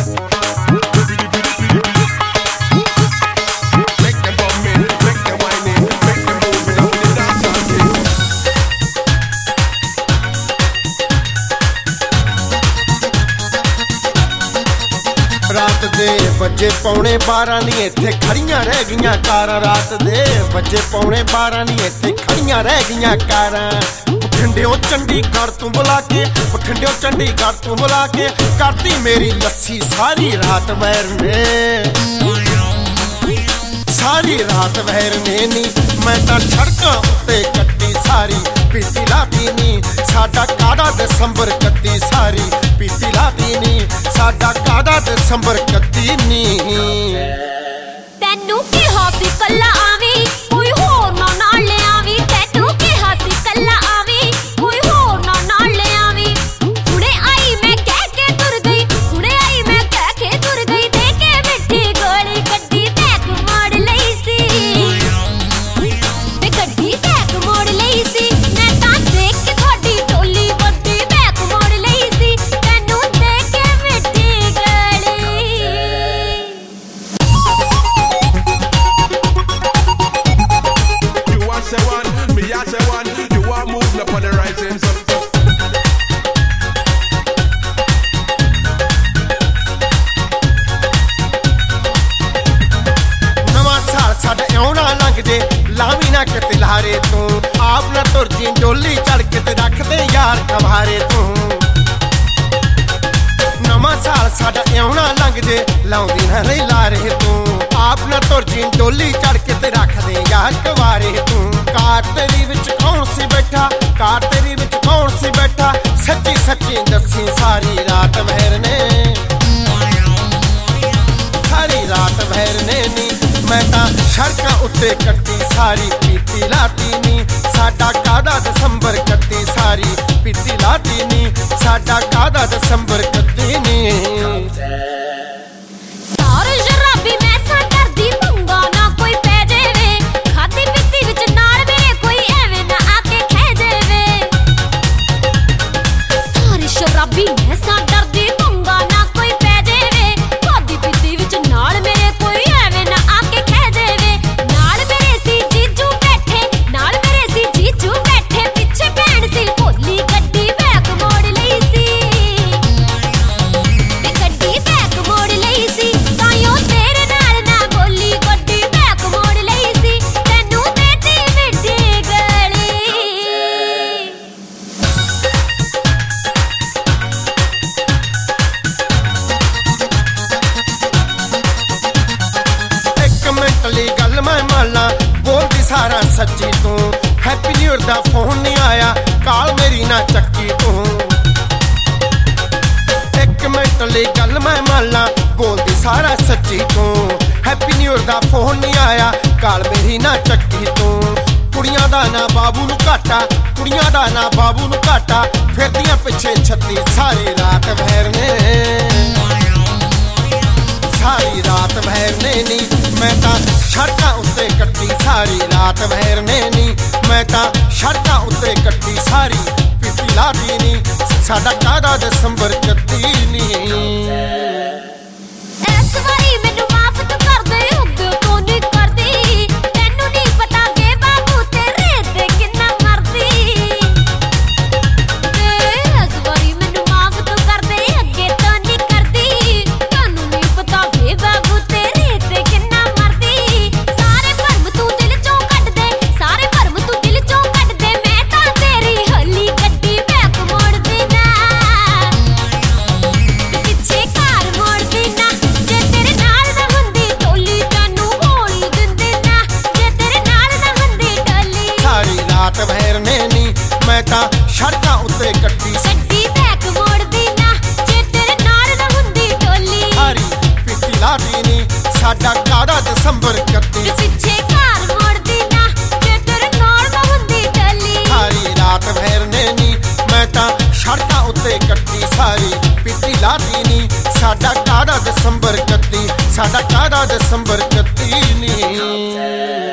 रात दे बजे पौने 12 नी इत्थे खड़ियां रह गईयां कारां। रात दे बजे पौने 12 नी इत्थे खड़ियां रह गईयां कारां। बठिंडियों चंडीगढ़ तू बुला के, बठिंडियों चंडीगढ़ तू बुला के करती मेरी लस्सी सारी रात वैरने, सारी रात वैरने नी। मैं तां सड़कां उत्ते कट्टी सारी पीती लाती नी। साडा काड़ा दसंबर 31 सारी पीती लाती नी। साडा काड़ा दसंबर 31 नी। तैनू किहा सी कल्ला आवी कोई होर ना नाल ले आवी। तैनू किहा सी कल्ला आवी कोई होर ना नाल ले आवी। हुणे आई मैं कह के तुर गई, हुणे आई मैं कह के तुर गई। दे के मिठी गोली गड्डी बैक मोड़ लई सी, ते गड्डी बैक मोड़ लई सी। मैं तां देख के थोड़ी टोली गड्डी बैक मोड़ लई सी। तैनू देख के मिठी गोली। Say one, me I say one. You are moving up on the right end. नवां साल साडा इउं ना लंघ जे लावी ना किते लारे तू। आप ना तुर जी डोली चढ़ के ते रख दे यार कवारे तू। नवां साल साडा इउं ना लंघ जे लाउंदी ना रही लारे तू। आप ना तुर जी डोली चढ़ के ते रख दे यार कवारे तू। कार तेरी विच कौन सी बैठा, कार तेरी विच कौन सी बैठा। सच्ची सच्ची दसी सारी रात वैरने, सारी रात वैरने नी। मैं तां सड़कां उत्ते कट्टी सारी पीती लाती नी। साडा कादा दसंबर 31 सारी पीती लाती नी। साडा कादा दसंबर 31 नी। सारे शराबी मैं सा डरदी पंगा ना कोई पै जावे। खादी पीती विच नाल मेरे कोई एवें ना आके खह जावे। सारे शराबी मैं सा डरदी पंगा ना कोई पै जावे। खादी पीती विच नाल मेरे कोई एवें ना आके खह जावे। नाल मेरे सी जीजू बैठे, नाल मेरे सी जीजू बैठे। पिछे भैन सी भोली गड्डी बैक मोड़ लई सी, ते गड्डी बैक मोड़ लई सी। ताइयों तेरे नाल ना बोली गड्डी बैक मोड़ लई सी। तैनू देती मिठी गली। एक मिंट ली गल मैं माला बोलदी सारा सच्ची तू। हैप्पी न्यू ईयर दा फोन नहीं आया काल मेरी ना चक्की तू। एक मिंट ली गल मैं माला बोलदी सारा सच्ची तू। हैप्पी न्यू ईयर दा फोन नहीं आया काल मेरी ना चक्की तू। कुड़ियां दा ना बाबू नू घाटा, कुड़ियां दा ना बाबू नू घाटा। फिरदियां पिछे 36 सारी रात वैरने, सारी रात वैरने नी। मैं तां सड़कां उत्ते कट्टी सारी रात वैरने नी। मैं तां सड़कां उत्ते कट्टी सारी पीती लाती नी। साडा कादा दसंबर 31 नी। इस वारी मैनू माफ तू कर दे, हुग तो नहीं करदी। तैनू नहीं पता वे बाबू तेरे ते किन्ना मरदी। इस वारी मैनू माफ तू कर दे, अगे तो नहीं करदी। तैनू नहीं पता वे बाबू तेरे ते किन्ना मरदी। सारे भरम तू दिल चों कढ दे, सारे भरम तू दिल चों कढ दे। मैं तां तेरी हली गड्डी बैक मोड़ देना, पिछे कार मोड़ देना। जे तेरे नाल ना हुंदी टोली तैनू होली दिंदे ना। जे तेरे नाल ना हुंदी टोली सारी रात वैरने नी। मैं तां सड़कां उत्ते कट्टी गड्डी बैक मोड़ देना। जे तेरे नाल ना हुंदी टोली सारी पीती लाती नी। साडा कादा दसंबर 31 पिछे कार मोड़ देना। जे तेरे नाल ना हुंदी टोली सारी रात वैरने नी। मैं तां सड़कां उत्ते कट्टी सारी पीती लाती नी। साडा कादा दसंबर 31, साडा कादा दसंबर 31 नी।